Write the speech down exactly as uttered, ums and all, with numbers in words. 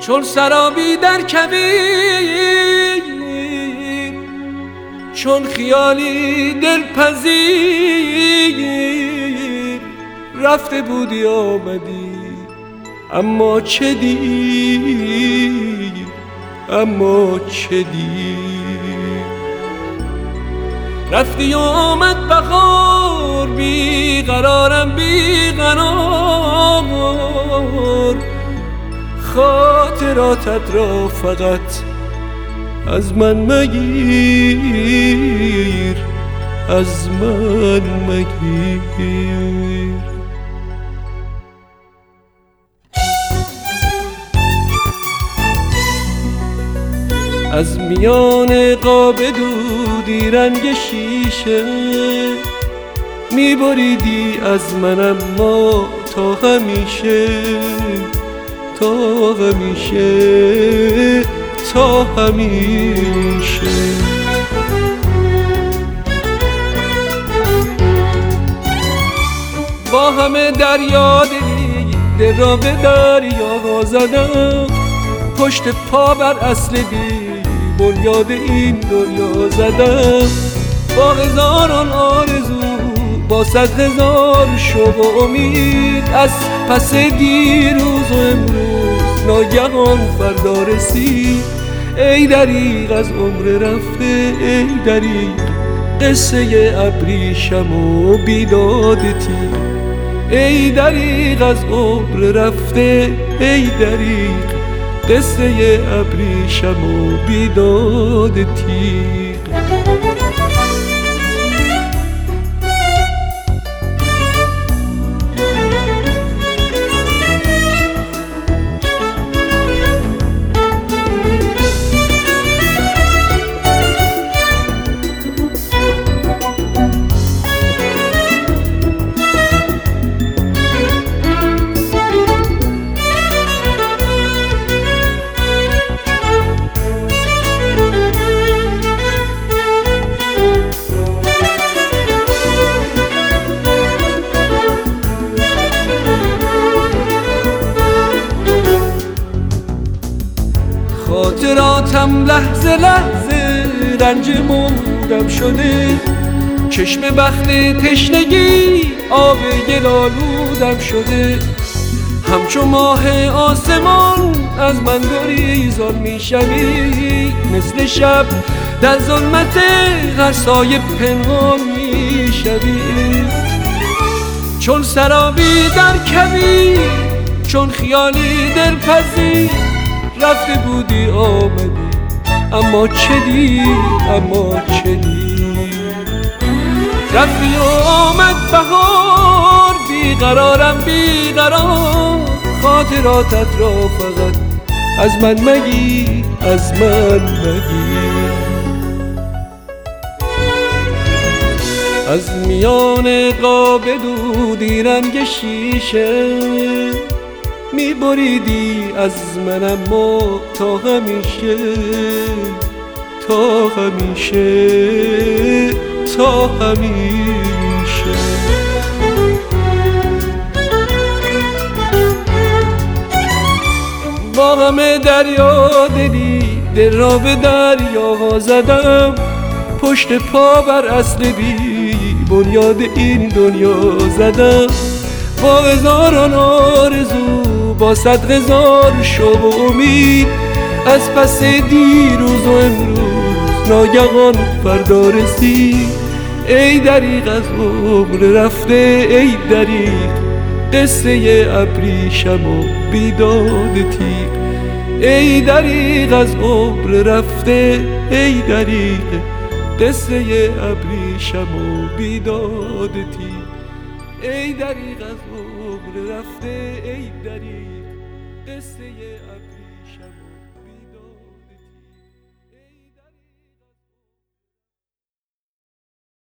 چون سرابی در کویر، چون خیالی دلپذیر، رفته بودی آمدی اما چه دیر، اما چه دیر. رفتی و آمد بهار، بی قرارم بی قرار، خاطراتت را فقط از من مگیر، از من مگیر. از میان قاب دودی رنگ شیشه میبریدی از من، اما تا همیشه، تا همیشه، تا همیشه. با همه دریا دلی دل را به دریا زدم، پشت پا بر اصل بی بنیاد این دنیا زدم. با هزاران آرزو، با صد هزار شوق و امید، از پس دیروز و امروز ناگهان فردا رسید. ای دریغ از عمر رفته، ای دریغ قصه ابریشم و بیدادتی. ای دریغ از عمر رفته، ای دریغ قصه ابریشم و بیدادتی. خاطراتم لحظه لحظه رنج مودم شده، چشم بخت تشنگی آب گل آلودم شده. همچو ماه آسمان از من گریزان میشوی، مثل شب در ظلمت غرسای پنهان میشوی. چون سرابی در کویر، چون خیالی دلپذیر، رفته بودی آمدی اما چه دیر، اما چه دیر. رفتی و آمد بهار، بی قرارم بی قرار، خاطراتت را فقط از من مگیر، از من مگیر. از میان قاب دودی رنگ شیشه میبریدی از من، اما تا همیشه، تا همیشه، تا همیشه. با همه دریا دلی دل را به دریا زدم، پشت پا بر اصل بی بنیاد این دنیا زدم. با هزاران آرزو، با صد هزار شوق و امید، از پس دیروز و امروز ناگهان فردا رسید. ای دریغ از عمر رفته، ای دریغ قصه ابریشم و بیداد تیغ. ای دریغ از عمر رفته، ای دریغ قصه ابریشم و بیداد تیغ. ای دریغ از عمر رفته، ای دریغ قصه ابریشم.